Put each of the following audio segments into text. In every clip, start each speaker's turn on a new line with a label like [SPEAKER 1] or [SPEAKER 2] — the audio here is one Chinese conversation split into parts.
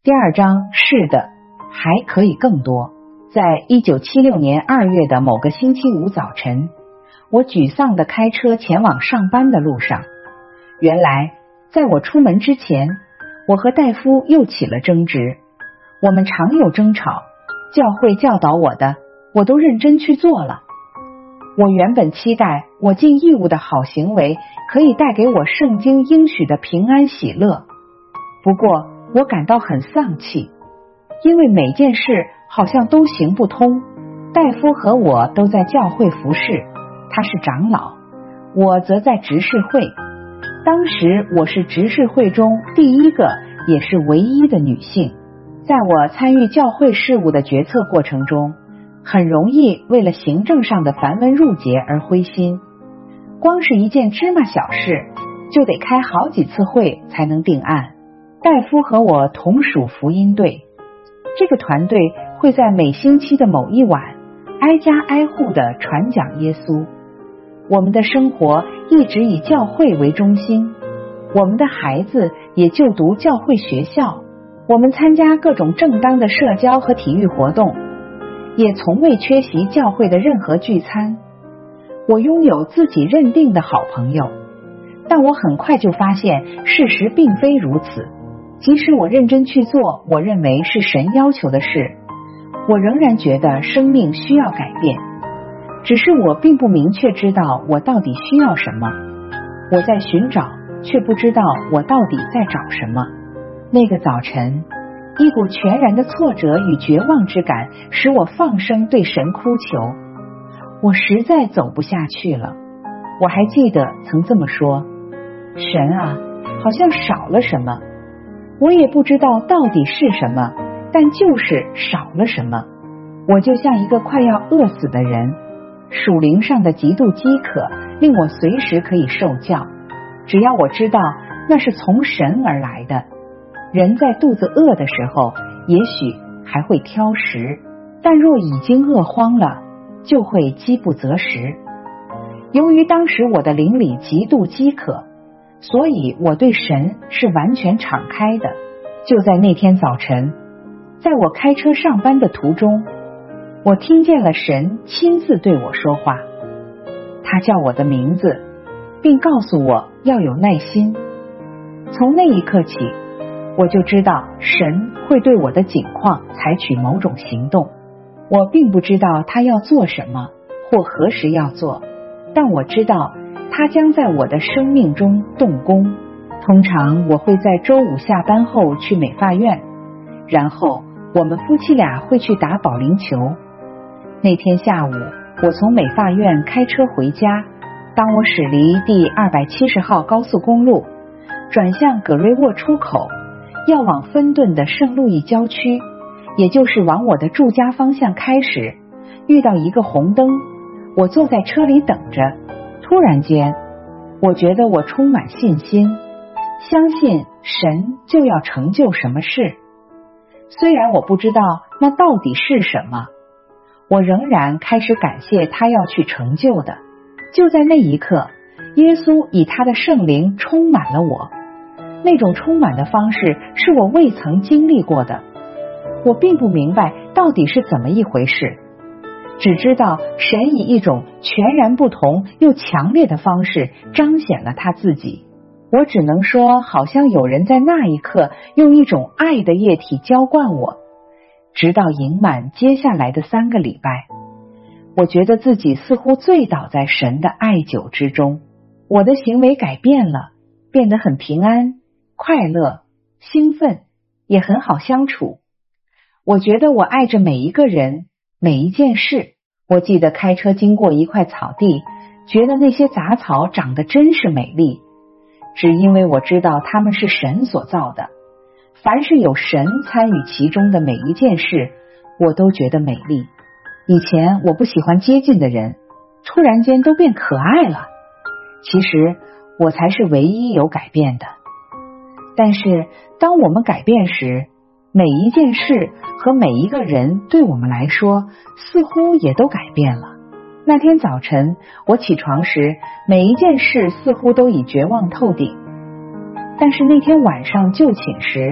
[SPEAKER 1] 第二章，是的，还可以更多。在1976年2月的某个星期五早晨，我沮丧地开车前往上班的路上。原来在我出门之前，我和戴夫又起了争执。我们常有争吵，教会教导我的，我都认真去做了。我原本期待我尽义务的好行为可以带给我圣经应许的平安喜乐，不过我感到很丧气，因为每件事好像都行不通。戴夫和我都在教会服侍，他是长老，我则在执事会。当时我是执事会中第一个也是唯一的女性，在我参与教会事务的决策过程中，很容易为了行政上的繁文缛节而灰心，光是一件芝麻小事就得开好几次会才能定案。戴夫和我同属福音队，这个团队会在每星期的某一晚挨家挨户地传讲耶稣。我们的生活一直以教会为中心，我们的孩子也就读教会学校，我们参加各种正当的社交和体育活动，也从未缺席教会的任何聚餐。我拥有自己认定的好朋友，但我很快就发现事实并非如此。即使我认真去做我认为是神要求的事，我仍然觉得生命需要改变，只是我并不明确知道我到底需要什么。我在寻找，却不知道我到底在找什么。那个早晨，一股全然的挫折与绝望之感使我放声对神哭求，我实在走不下去了。我还记得曾这么说，神啊，好像少了什么，我也不知道到底是什么，但就是少了什么。我就像一个快要饿死的人，属灵上的极度饥渴令我随时可以受教，只要我知道那是从神而来的。人在肚子饿的时候也许还会挑食，但若已经饿荒了，就会饥不择食。由于当时我的灵里极度饥渴，所以我对神是完全敞开的。就在那天早晨，在我开车上班的途中，我听见了神亲自对我说话，他叫我的名字，并告诉我要有耐心。从那一刻起，我就知道神会对我的境况采取某种行动。我并不知道他要做什么或何时要做，但我知道他将在我的生命中动工。通常我会在周五下班后去美发院，然后我们夫妻俩会去打保龄球。那天下午，我从美发院开车回家，当我驶离第270号高速公路，转向葛瑞沃出口，要往芬顿的圣路易郊区，也就是往我的住家方向开时，遇到一个红灯。我坐在车里等着，突然间我觉得我充满信心，相信神就要成就什么事。虽然我不知道那到底是什么，我仍然开始感谢他要去成就的。就在那一刻，耶稣以他的圣灵充满了我，那种充满的方式是我未曾经历过的。我并不明白到底是怎么一回事，只知道神以一种全然不同又强烈的方式彰显了他自己。我只能说，好像有人在那一刻用一种爱的液体浇灌我，直到盈满接下来的3个礼拜。我觉得自己似乎醉倒在神的爱酒之中，我的行为改变了，变得很平安、快乐、兴奋，也很好相处。我觉得我爱着每一个人，每一件事。我记得开车经过一块草地，觉得那些杂草长得真是美丽，只因为我知道它们是神所造的。凡是有神参与其中的每一件事，我都觉得美丽。以前我不喜欢接近的人，突然间都变可爱了。其实我才是唯一有改变的。但是当我们改变时，每一件事和每一个人对我们来说似乎也都改变了。那天早晨我起床时，每一件事似乎都已绝望透顶，但是那天晚上就寝时，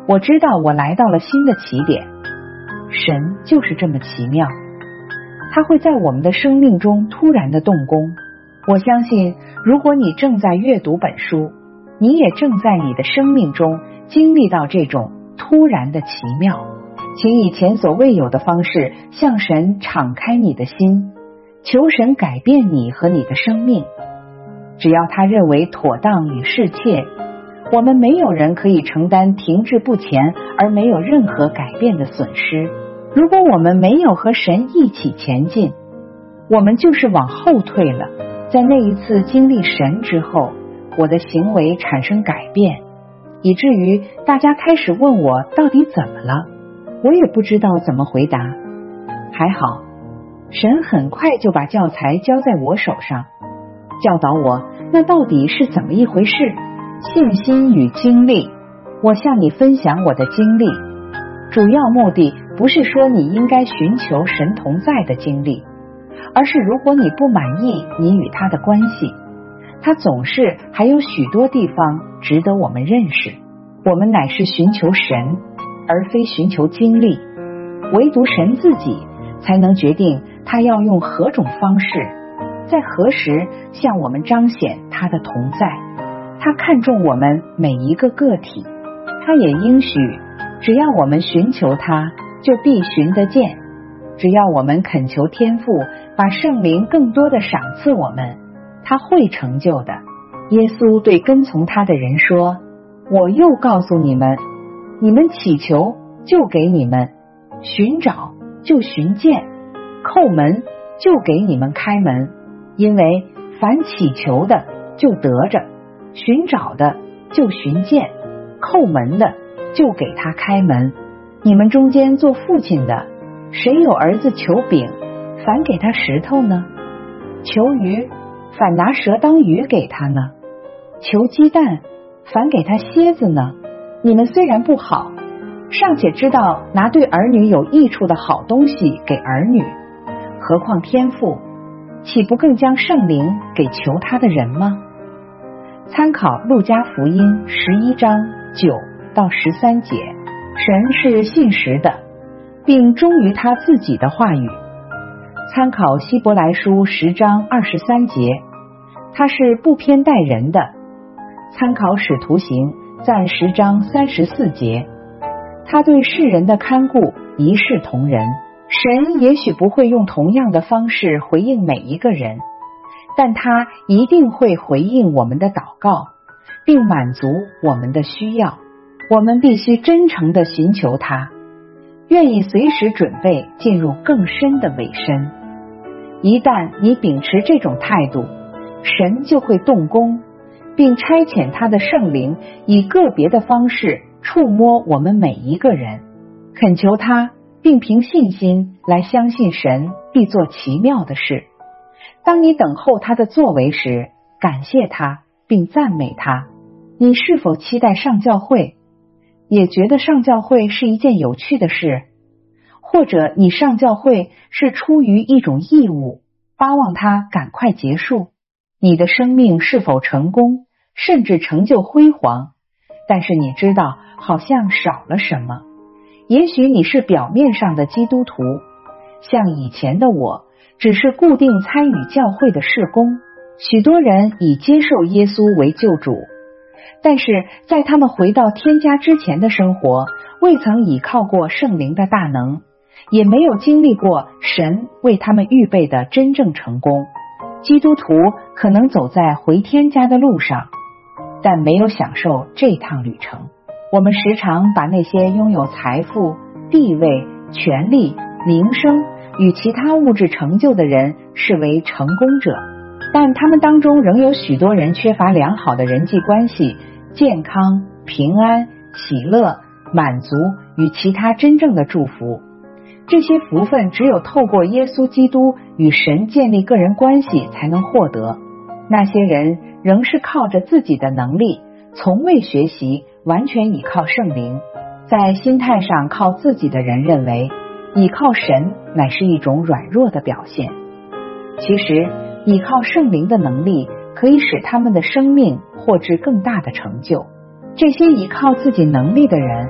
[SPEAKER 1] 我知道我来到了新的起点。神就是这么奇妙，他会在我们的生命中突然的动工。我相信，如果你正在阅读本书，你也正在你的生命中经历到这种突然的奇妙。请以前所未有的方式向神敞开你的心，求神改变你和你的生命。只要他认为妥当与适切，我们没有人可以承担停滞不前而没有任何改变的损失。如果我们没有和神一起前进，我们就是往后退了。在那一次经历神之后，我的行为产生改变，以至于大家开始问我到底怎么了，我也不知道怎么回答。还好，神很快就把教材交在我手上，教导我那到底是怎么一回事。信心与经历，我向你分享我的经历，主要目的不是说你应该寻求神同在的经历，而是如果你不满意你与他的关系，他总是还有许多地方值得我们认识。我们乃是寻求神，而非寻求经历，唯独神自己才能决定他要用何种方式，在何时向我们彰显他的同在。他看重我们每一个个体，他也应许只要我们寻求他，就必寻得见。只要我们恳求天父把圣灵更多的赏赐我们，他会成就的。耶稣对跟从他的人说，我又告诉你们，你们祈求就给你们，寻找就寻见，叩门就给你们开门。因为凡祈求的就得着，寻找的就寻见，叩门的就给他开门。你们中间做父亲的，谁有儿子求饼，反给他石头呢？求鱼，反拿蛇当鱼给他呢？求鸡蛋，反给他蝎子呢？你们虽然不好，尚且知道拿对儿女有益处的好东西给儿女，何况天父岂不更将圣灵给求他的人吗？参考路加福音11章9到13节，神是信实的，并忠于他自己的话语。参考希伯来书10章23节，他是不偏待人的。参考使徒行在10章34节，他对世人的看顾一视同仁。神也许不会用同样的方式回应每一个人，但他一定会回应我们的祷告，并满足我们的需要。我们必须真诚地寻求他，愿意随时准备进入更深的委身。一旦你秉持这种态度，神就会动工，并差遣他的圣灵以个别的方式触摸我们每一个人。恳求他，并凭信心来相信神必做奇妙的事。当你等候他的作为时，感谢他并赞美他。你是否期待上教会，也觉得上教会是一件有趣的事？或者你上教会是出于一种义务，巴望它赶快结束？你的生命是否成功，甚至成就辉煌？但是你知道好像少了什么。也许你是表面上的基督徒，像以前的我，只是固定参与教会的事工。许多人已接受耶稣为救主，但是在他们回到天家之前的生活，未曾倚靠过圣灵的大能，也没有经历过神为他们预备的真正成功。基督徒可能走在回天家的路上，但没有享受这趟旅程。我们时常把那些拥有财富、地位、权力、名声与其他物质成就的人视为成功者，但他们当中仍有许多人缺乏良好的人际关系、健康、平安、喜乐、满足与其他真正的祝福。这些福分只有透过耶稣基督与神建立个人关系才能获得。那些人仍是靠着自己的能力，从未学习完全倚靠圣灵。在心态上靠自己的人认为倚靠神乃是一种软弱的表现。其实倚靠圣灵的能力可以使他们的生命获致更大的成就。这些依靠自己能力的人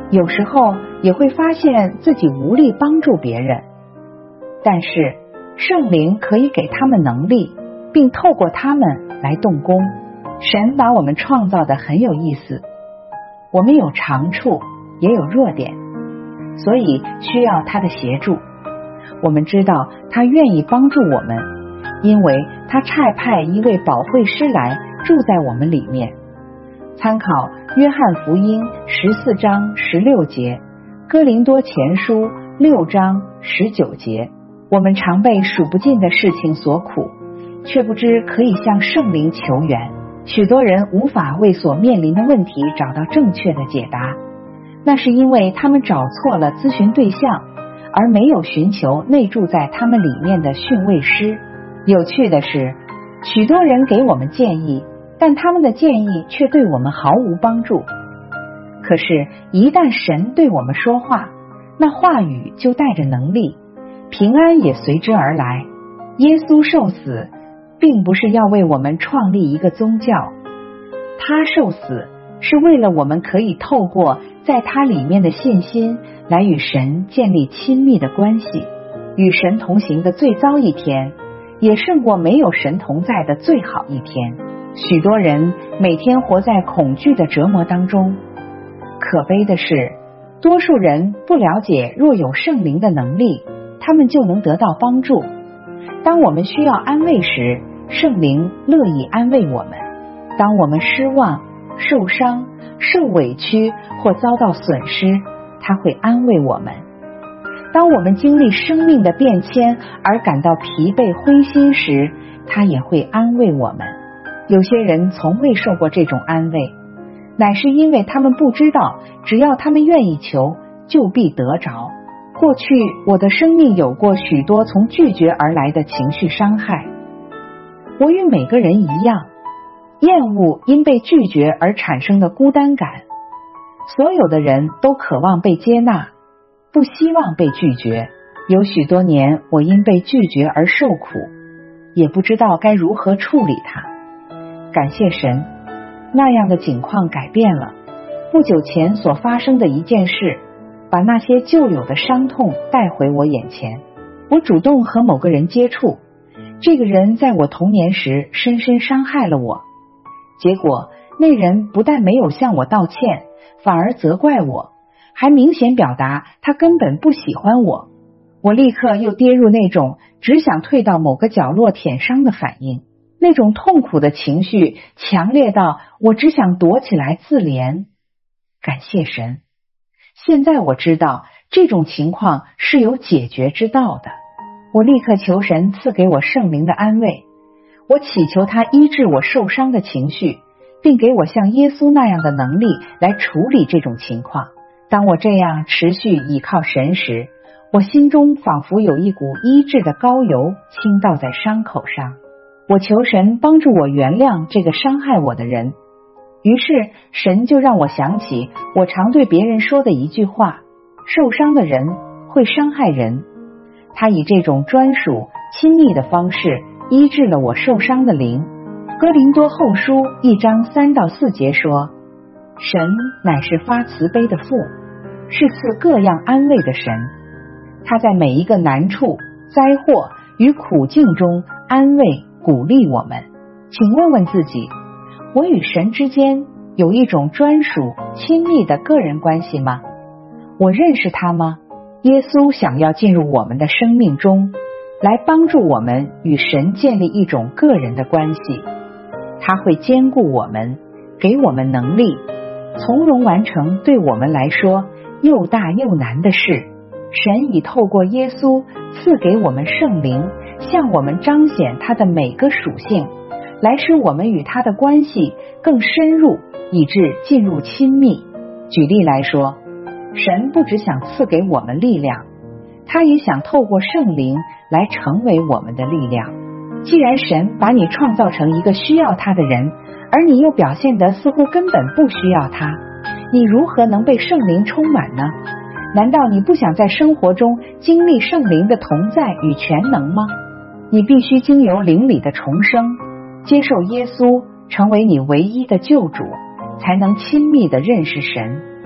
[SPEAKER 1] 有时候也会发现自己无力帮助别人，但是圣灵可以给他们能力，并透过他们来动工。神把我们创造得很有意思，我们有长处，也有弱点，所以需要他的协助。我们知道他愿意帮助我们，因为他差派一位保惠师来住在我们里面。参考约翰福音14章16节，哥林多前书6章19节。我们常被数不尽的事情所苦，却不知可以向圣灵求援。许多人无法为所面临的问题找到正确的解答，那是因为他们找错了咨询对象，而没有寻求内住在他们里面的训慰师。有趣的是，许多人给我们建议，但他们的建议却对我们毫无帮助。可是一旦神对我们说话，那话语就带着能力，平安也随之而来。耶稣受死并不是要为我们创立一个宗教，他受死是为了我们可以透过在他里面的信心来与神建立亲密的关系。与神同行的最糟一天，也胜过没有神同在的最好一天。许多人每天活在恐惧的折磨当中，可悲的是，多数人不了解若有圣灵的能力，他们就能得到帮助。当我们需要安慰时，圣灵乐意安慰我们。当我们失望、受伤、受委屈或遭到损失，他会安慰我们。当我们经历生命的变迁而感到疲惫灰心时，他也会安慰我们。有些人从未受过这种安慰，乃是因为他们不知道，只要他们愿意求，就必得着。过去我的生命有过许多从拒绝而来的情绪伤害。我与每个人一样，厌恶因被拒绝而产生的孤单感。所有的人都渴望被接纳，不希望被拒绝。有许多年，我因被拒绝而受苦，也不知道该如何处理它。感谢神，那样的境况改变了。不久前所发生的一件事，把那些旧有的伤痛带回我眼前。我主动和某个人接触，这个人在我童年时深深伤害了我。结果那人不但没有向我道歉，反而责怪我，还明显表达他根本不喜欢我。我立刻又跌入那种只想退到某个角落舔伤的反应，那种痛苦的情绪强烈到我只想躲起来自怜。感谢神，现在我知道这种情况是有解决之道的。我立刻求神赐给我圣灵的安慰，我祈求他医治我受伤的情绪，并给我像耶稣那样的能力来处理这种情况。当我这样持续倚靠神时，我心中仿佛有一股医治的膏油倾倒在伤口上。我求神帮助我原谅这个伤害我的人。于是神就让我想起我常对别人说的一句话：受伤的人会伤害人。他以这种专属亲密的方式医治了我受伤的灵。哥林多后书1章3到4节说，神乃是发慈悲的父，是赐各样安慰的神。他在每一个难处、灾祸与苦境中安慰鼓励我们。请问问自己，我与神之间有一种专属亲密的个人关系吗？我认识他吗？耶稣想要进入我们的生命中，来帮助我们与神建立一种个人的关系。他会兼顾我们，给我们能力，从容完成对我们来说又大又难的事。神已透过耶稣赐给我们圣灵，向我们彰显他的每个属性，来使我们与他的关系更深入，以致进入亲密。举例来说，神不只想赐给我们力量，他也想透过圣灵来成为我们的力量。既然神把你创造成一个需要他的人，而你又表现得似乎根本不需要他，你如何能被圣灵充满呢？难道你不想在生活中经历圣灵的同在与全能吗？你必须经由灵里的重生，接受耶稣成为你唯一的救主，才能亲密地认识神。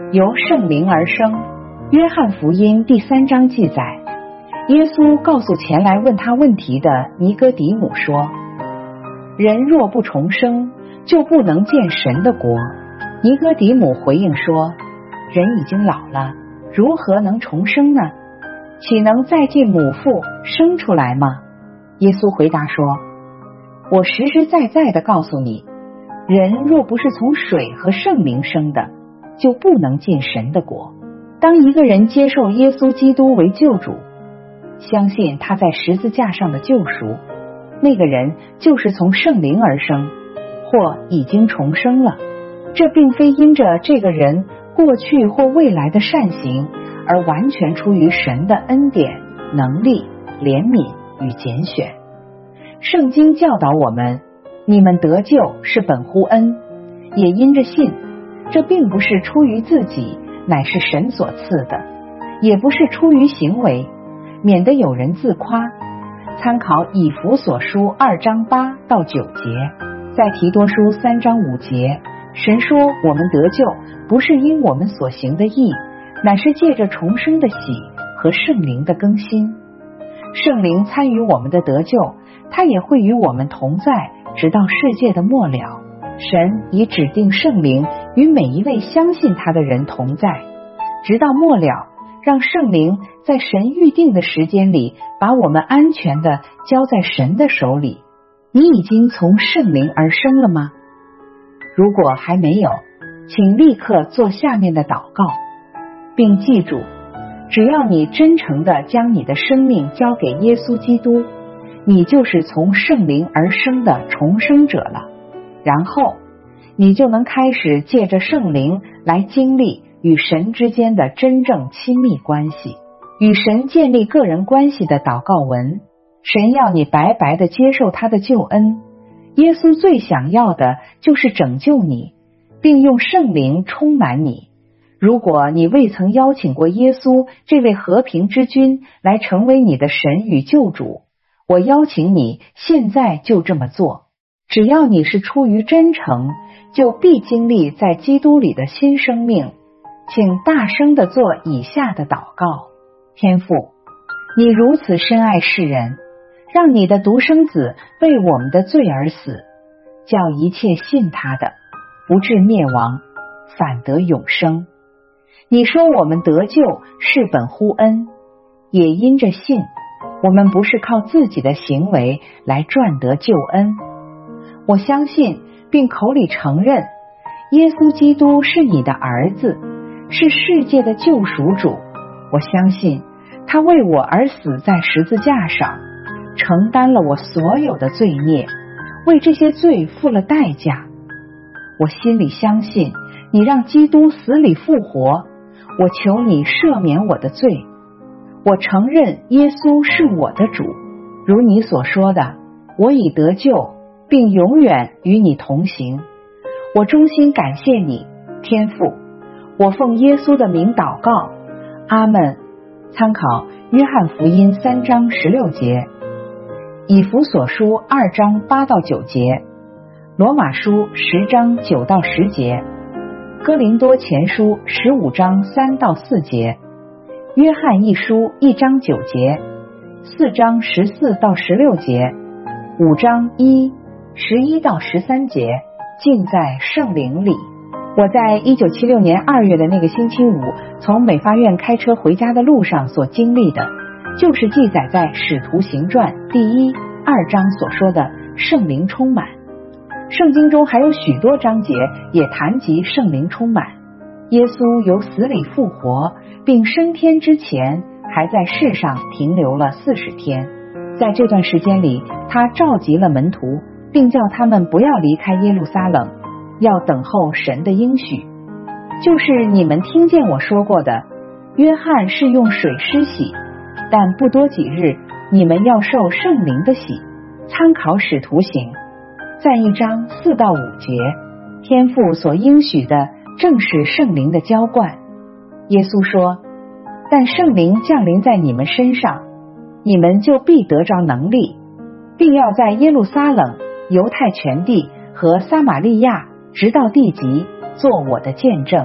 [SPEAKER 1] 由圣灵而生。约翰福音第3章记载，耶稣告诉前来问他问题的尼哥底母说，人若不重生，就不能见神的国。尼哥底母回应说，人已经老了，如何能重生呢？岂能再进母腹生出来吗？耶稣回答说，我实实在在地告诉你，人若不是从水和圣灵生的，就不能进神的国。当一个人接受耶稣基督为救主，相信他在十字架上的救赎，那个人就是从圣灵而生，或已经重生了。这并非因着这个人过去或未来的善行，而完全出于神的恩典、能力、怜悯与拣选。圣经教导我们，你们得救是本乎恩，也因着信。这并不是出于自己，乃是神所赐的，也不是出于行为，免得有人自夸。参考以弗所书2章8到9节，在提多书3章5节，神说我们得救不是因我们所行的义，乃是借着重生的喜和圣灵的更新。圣灵参与我们的得救，他也会与我们同在，直到世界的末了。神已指定圣灵与每一位相信他的人同在，直到末了，让圣灵在神预定的时间里，把我们安全地交在神的手里。你已经从圣灵而生了吗？如果还没有，请立刻做下面的祷告，并记住，只要你真诚地将你的生命交给耶稣基督，你就是从圣灵而生的重生者了。然后你就能开始借着圣灵来经历与神之间的真正亲密关系，与神建立个人关系的祷告文。神要你白白地接受他的救恩，耶稣最想要的就是拯救你，并用圣灵充满你。如果你未曾邀请过耶稣这位和平之君来成为你的神与救主，我邀请你现在就这么做。只要你是出于真诚，就必经历在基督里的新生命。请大声地做以下的祷告。天父，你如此深爱世人，让你的独生子为我们的罪而死，叫一切信他的不至灭亡，反得永生。你说我们得救是本乎恩，也因着信，我们不是靠自己的行为来赚得救恩。我相信并口里承认，耶稣基督是你的儿子，是世界的救赎主。我相信他为我而死在十字架上，承担了我所有的罪孽，为这些罪付了代价。我心里相信你让基督死里复活，我求你赦免我的罪。我承认耶稣是我的主，如你所说的，我已得救，并永远与你同行。我衷心感谢你，天父。我奉耶稣的名祷告，阿们。参考约翰福音3章16节，以弗所书2章8到9节，罗马书10章9到10节，哥林多前书15章3到4节，约翰一书1章9节，4章14到16节，5章11到13节，尽在圣灵里。我在1976年2月的那个星期五从美发院开车回家的路上所经历的，就是记载在使徒行传第1、2章所说的圣灵充满。圣经中还有许多章节也谈及圣灵充满。耶稣由死里复活，并升天之前还在世上停留了40天。在这段时间里，他召集了门徒，并叫他们不要离开耶路撒冷，要等候神的应许。就是你们听见我说过的，约翰是用水施洗，但不多几日，你们要受圣灵的洗。参考使徒行在1章4到5节，天父所应许的正是圣灵的浇灌。耶稣说，但圣灵降临在你们身上，你们就必得着能力，并要在耶路撒冷、犹太全地和撒玛利亚直到地极做我的见证。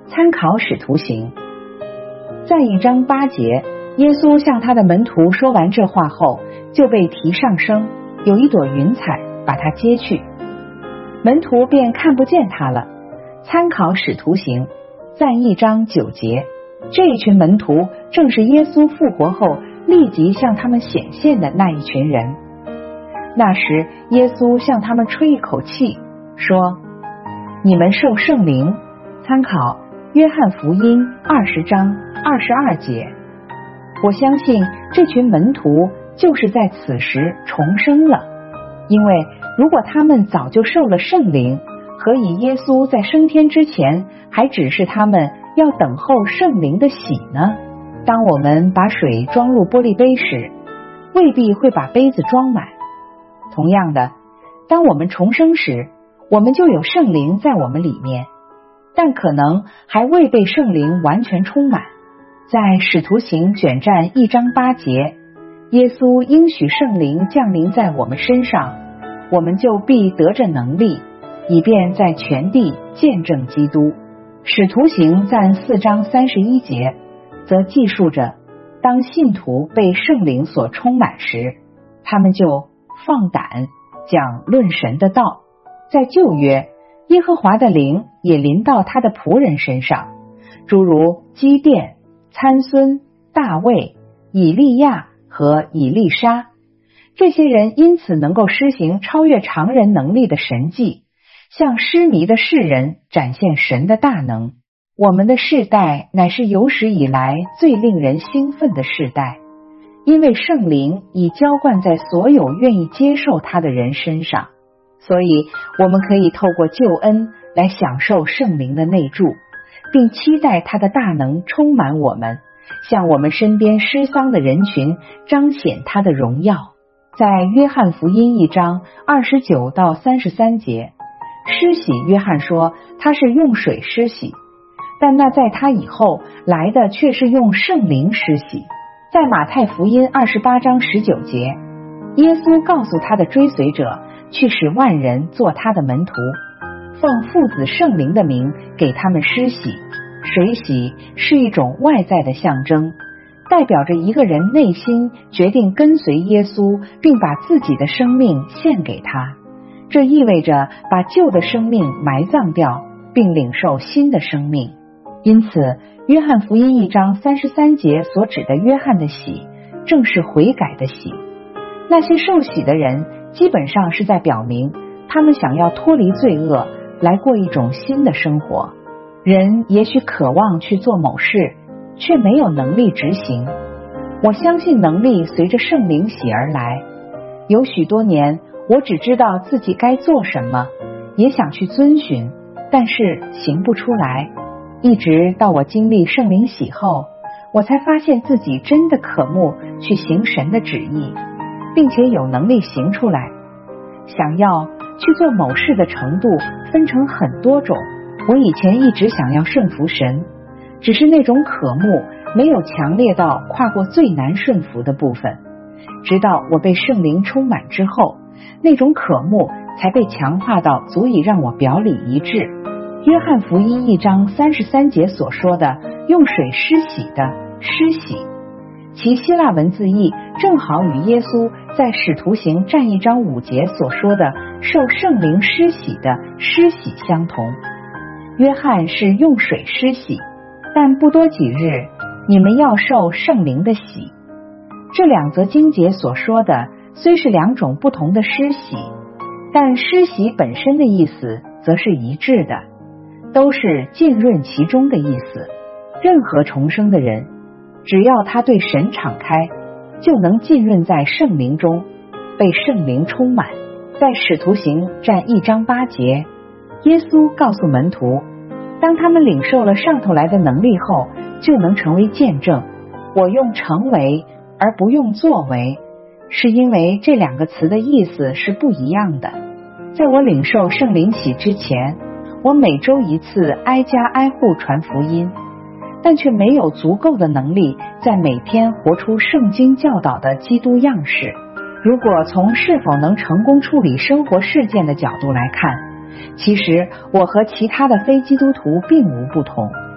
[SPEAKER 1] 参考使徒行。在1章8节，耶稣向他的门徒说完这话后，就被提上升，有一朵云彩把他接去，门徒便看不见他了。参考使徒行，在1章9节，这一群门徒正是耶稣复活后立即向他们显现的那一群人。那时耶稣向他们吹一口气，说：你们受圣灵。参考约翰福音20章22节。我相信这群门徒就是在此时重生了，因为如果他们早就受了圣灵，何以耶稣在升天之前还指示他们要等候圣灵的洗呢？当我们把水装入玻璃杯时，未必会把杯子装满。同样的，当我们重生时，我们就有圣灵在我们里面，但可能还未被圣灵完全充满。在使徒行卷占1章8节，耶稣应许圣灵降临在我们身上，我们就必得着能力，以便在全地见证基督。使徒行在4章31节则记述着，当信徒被圣灵所充满时，他们就放胆讲论神的道。在旧约，耶和华的灵也临到他的仆人身上，诸如基甸、参孙、大卫、以利亚和以利沙。这些人因此能够施行超越常人能力的神迹，向失迷的世人展现神的大能。我们的世代乃是有史以来最令人兴奋的世代，因为圣灵已浇灌在所有愿意接受他的人身上，所以我们可以透过救恩来享受圣灵的内住，并期待他的大能充满我们，向我们身边失丧的人群彰显他的荣耀。在约翰福音1章29到33节，施洗约翰说他是用水施洗，但那在他以后来的却是用圣灵施洗。在马太福音28章19节，耶稣告诉他的追随者去使万人做他的门徒，奉父子圣灵的名给他们施洗。水洗是一种外在的象征，代表着一个人内心决定跟随耶稣，并把自己的生命献给他。这意味着把旧的生命埋葬掉，并领受新的生命。因此约翰福音1章33节所指的约翰的洗，正是悔改的洗。那些受洗的人基本上是在表明他们想要脱离罪恶，来过一种新的生活。人也许渴望去做某事，却没有能力执行。我相信能力随着圣灵洗而来。有许多年，我只知道自己该做什么，也想去遵循，但是行不出来。一直到我经历圣灵洗后，我才发现自己真的渴慕去行神的旨意，并且有能力行出来。想要去做某事的程度分成很多种，我以前一直想要顺服神，只是那种渴慕没有强烈到跨过最难顺服的部分。直到我被圣灵充满之后，那种渴慕才被强化到足以让我表里一致。约翰福音1章33节所说的用水施洗的施洗，其希腊文字义正好与耶稣在使徒行占1章5节所说的受圣灵施洗的施洗相同。约翰是用水施洗，但不多几日，你们要受圣灵的洗。这两则经节所说的虽是两种不同的施洗，但施洗本身的意思则是一致的，都是浸润其中的意思。任何重生的人，只要他对神敞开，就能浸润在圣灵中，被圣灵充满。在使徒行占1章8节，耶稣告诉门徒，当他们领受了上头来的能力后，就能成为见证。我用成为而不用作为，是因为这两个词的意思是不一样的。在我领受圣灵洗之前，我每周一次挨家挨户传福音，但却没有足够的能力在每天活出圣经教导的基督样式。如果从是否能成功处理生活事件的角度来看，其实我和其他的非基督徒并无不同。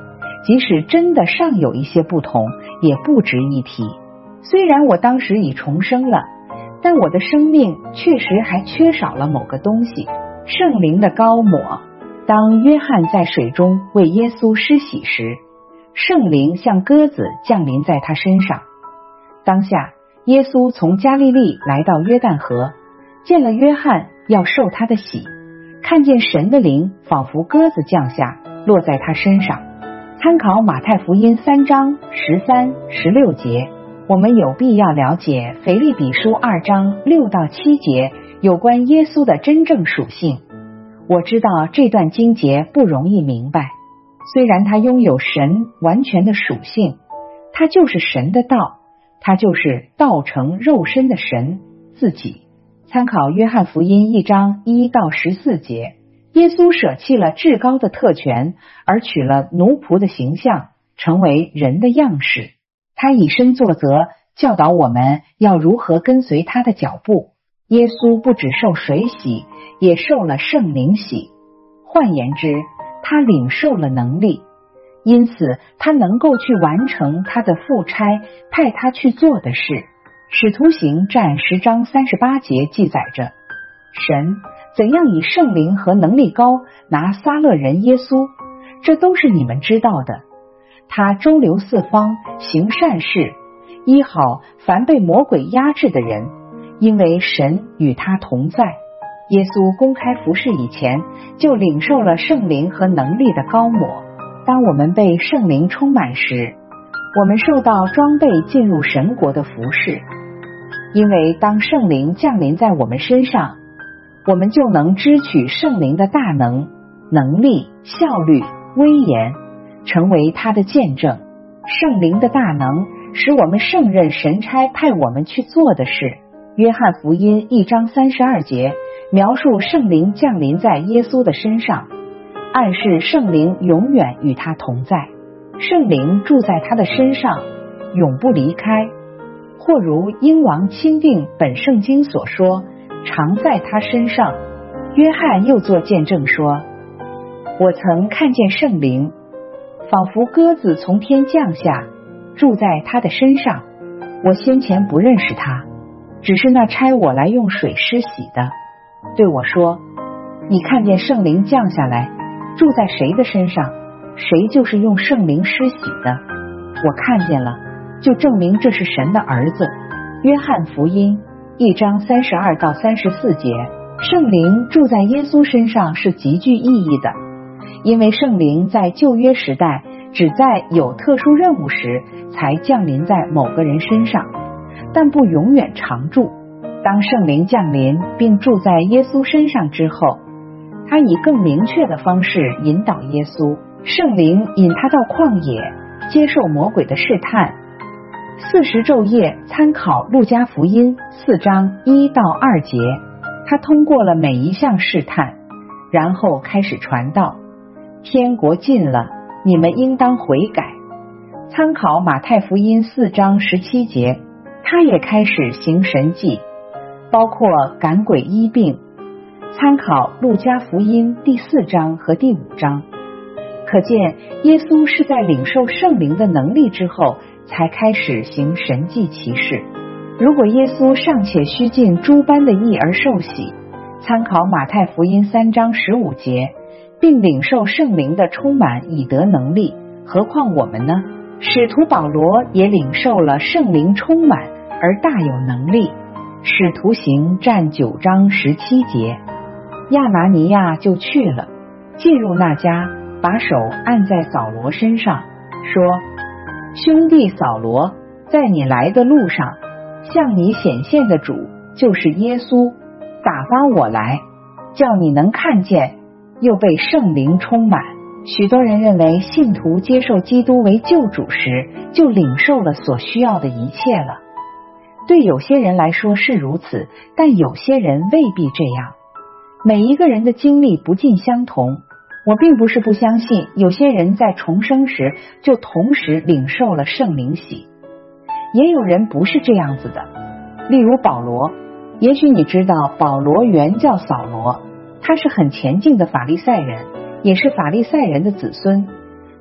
[SPEAKER 1] 即使真的尚有一些不同，也不值一提。虽然我当时已重生了，但我的生命确实还缺少了某个东西，圣灵的膏抹。当约翰在水中为耶稣施洗时，圣灵像鸽子降临在他身上。当下耶稣从加利利来到约旦河，见了约翰要受他的洗，看见神的灵仿佛鸽子降下，落在他身上。参考马太福音3章13、16节，我们有必要了解腓立比书2章6到7节有关耶稣的真正属性。我知道这段经节不容易明白，虽然他拥有神完全的属性，他就是神的道，他就是道成肉身的神自己。参考约翰福音1章1到14节，耶稣舍弃了至高的特权，而取了奴仆的形象，成为人的样式。他以身作则，教导我们要如何跟随他的脚步。耶稣不只受水洗，也受了圣灵洗。换言之，他领受了能力，因此他能够去完成他的父差派他去做的事。使徒行传10章38节记载着，神怎样以圣灵和能力膏拿撒勒人耶稣，这都是你们知道的。他周流四方，行善事，医好凡被魔鬼压制的人，因为神与他同在。耶稣公开服事以前，就领受了圣灵和能力的膏抹。当我们被圣灵充满时，我们受到装备进入神国的服事。因为当圣灵降临在我们身上，我们就能支取圣灵的大能、能力、效率、威严，成为他的见证。圣灵的大能使我们胜任神差派我们去做的事。约翰福音1章32节描述圣灵降临在耶稣的身上，暗示圣灵永远与他同在。圣灵住在他的身上，永不离开，或如英王钦定本圣经所说，常在他身上。约翰又作见证说，我曾看见圣灵仿佛鸽子从天降下，住在他的身上。我先前不认识他，只是那差我来用水施洗的对我说，你看见圣灵降下来，住在谁的身上，谁就是用圣灵施洗的。我看见了，就证明这是神的儿子。约翰福音1章32到34节，圣灵住在耶稣身上是极具意义的，因为圣灵在旧约时代只在有特殊任务时才降临在某个人身上，但不永远常住。当圣灵降临并住在耶稣身上之后，他以更明确的方式引导耶稣。圣灵引他到旷野，接受魔鬼的试探。40昼夜参考路加福音4章1到2节，他通过了每一项试探，然后开始传道。天国近了，你们应当悔改。参考马太福音4章17节，他也开始行神迹，包括赶鬼医病。参考路加福音第4章和第5章。可见耶稣是在领受圣灵的能力之后才开始行神迹奇事。如果耶稣尚且需尽诸般的义而受洗，参考马太福音3章15节，并领受圣灵的充满以得能力，何况我们呢？使徒保罗也领受了圣灵充满而大有能力。使徒行传9章17节，亚拿尼亚就去了，进入那家，把手按在扫罗身上，说，兄弟扫罗，在你来的路上，向你显现的主就是耶稣，打发我来，叫你能看见，又被圣灵充满。许多人认为信徒接受基督为救主时，就领受了所需要的一切了。对有些人来说是如此，但有些人未必这样。每一个人的经历不尽相同。我并不是不相信有些人在重生时就同时领受了圣灵洗，也有人不是这样子的。例如保罗，也许你知道保罗原叫扫罗，他是很前进的法利赛人，也是法利赛人的子孙。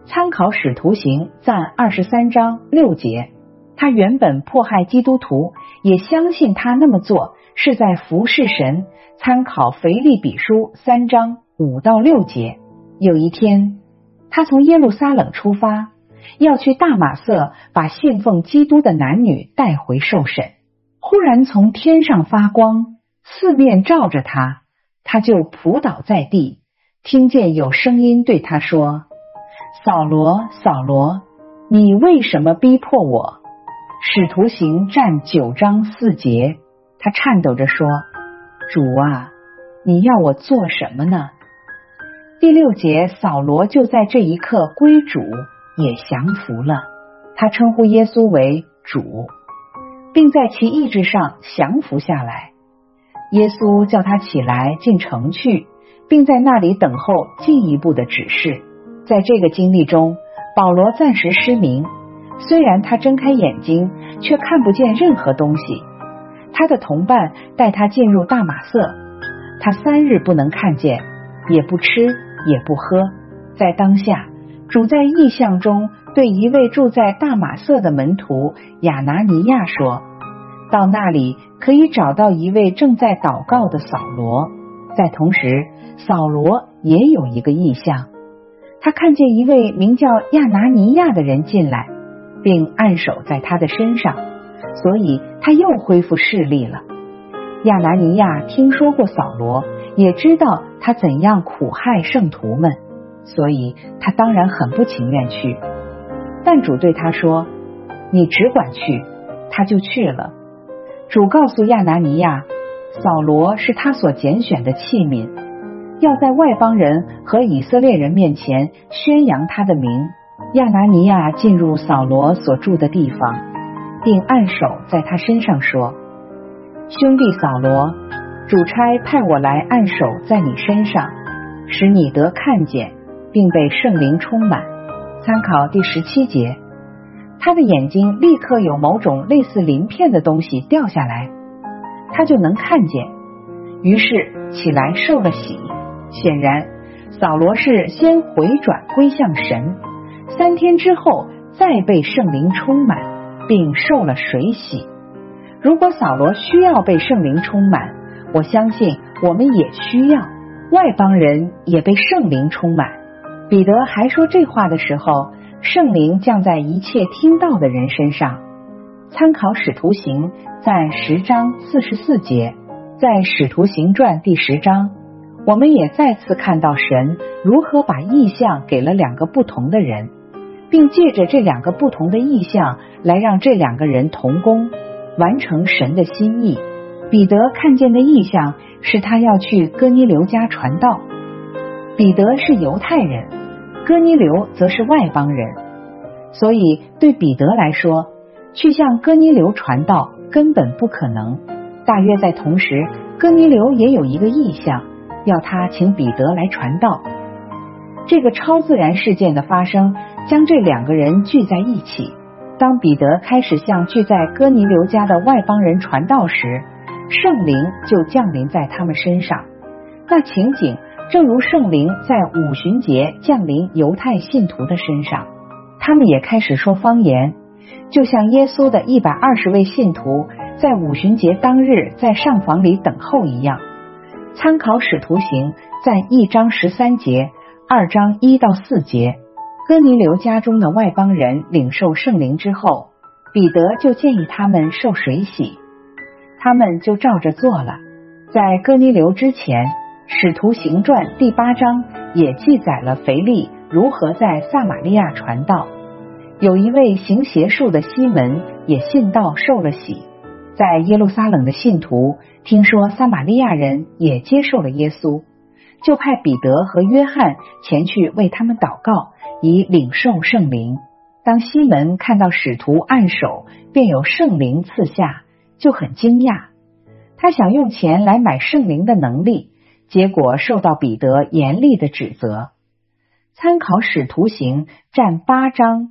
[SPEAKER 1] 参考使徒行赞23章6节，他原本迫害基督徒，也相信他那么做是在服侍神。参考腓立比书3章5到6节。有一天，他从耶路撒冷出发，要去大马色把信奉基督的男女带回受审。忽然从天上发光，四面照着他，他就扑倒在地，听见有声音对他说：扫罗，扫罗，你为什么逼迫我？使徒行传9章4节，他颤抖着说：主啊，你要我做什么呢？第6节，扫罗就在这一刻归主，也降服了。他称呼耶稣为主，并在其意志上降服下来。耶稣叫他起来进城去，并在那里等候进一步的指示。在这个经历中，保罗暂时失明，虽然他睁开眼睛，却看不见任何东西。他的同伴带他进入大马色，他3日不能看见，也不吃也不喝。在当下，主在异象中对一位住在大马色的门徒亚拿尼亚说，到那里可以找到一位正在祷告的扫罗。在同时，扫罗也有一个异象，他看见一位名叫亚拿尼亚的人进来，并按手在他的身上，所以他又恢复视力了。亚拿尼亚听说过扫罗，也知道他怎样苦害圣徒们，所以他当然很不情愿去。但主对他说，你只管去，他就去了。主告诉亚拿尼亚，扫罗是他所拣选的器皿，要在外邦人和以色列人面前宣扬他的名。亚拿尼亚进入扫罗所住的地方，并按手在他身上说，兄弟扫罗，主差派我来按手在你身上，使你得看见，并被圣灵充满。参考第17节，他的眼睛立刻有某种类似鳞片的东西掉下来，他就能看见，于是起来受了洗。显然扫罗是先回转归向神，3天之后再被圣灵充满，并受了水洗。如果扫罗需要被圣灵充满，我相信我们也需要，外邦人也被圣灵充满。彼得还说这话的时候，圣灵降在一切听到的人身上。参考使徒行在10章44节。在使徒行传第10章，我们也再次看到神如何把异象给了2个不同的人，并借着这2个不同的异象来让这2个人同工，完成神的心意。彼得看见的异象是他要去哥尼流家传道。彼得是犹太人，哥尼流则是外邦人，所以对彼得来说，去向哥尼流传道根本不可能。大约在同时，哥尼流也有一个异象，要他请彼得来传道。这个超自然事件的发生，将这2个人聚在一起。当彼得开始向聚在哥尼流家的外邦人传道时，圣灵就降临在他们身上。那情景正如圣灵在五旬节降临犹太信徒的身上，他们也开始说方言，就像耶稣的120位信徒在五旬节当日在上房里等候一样。参考使徒行在1章13节、2章1到4节。哥尼流家中的外邦人领受圣灵之后，彼得就建议他们受水洗，他们就照着做了。在哥尼流之前，使徒行传第8章也记载了腓力如何在撒玛利亚传道。有一位行邪术的西门也信道受了洗。在耶路撒冷的信徒听说撒玛利亚人也接受了耶稣，就派彼得和约翰前去为他们祷告，以领受圣灵。当西门看到使徒按手便有圣灵赐下，就很惊讶，他想用钱来买圣灵的能力，结果受到彼得严厉的指责。参考使徒行占8章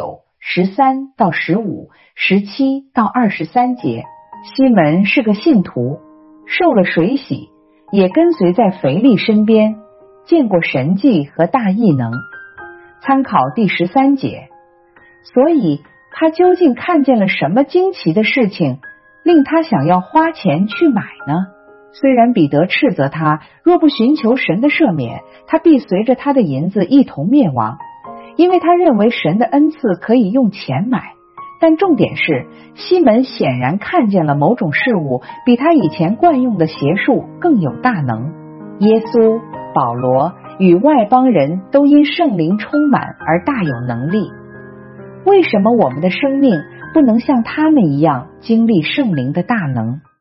[SPEAKER 1] 9、13到15、17到23节。西门是个信徒，受了水洗，也跟随在腓力身边，见过神迹和大异能。 参考第13节。所以他究竟看见了什么惊奇的事情，令他想要花钱去买呢？虽然彼得斥责他，若不寻求神的赦免，他必随着他的银子一同灭亡，因为他认为神的恩赐可以用钱买。但重点是，西门显然看见了某种事物比他以前惯用的邪术更有大能。耶稣、保罗与外邦人都因圣灵充满而大有能力。为什么我们的生命不能像他们一样经历圣灵的大能？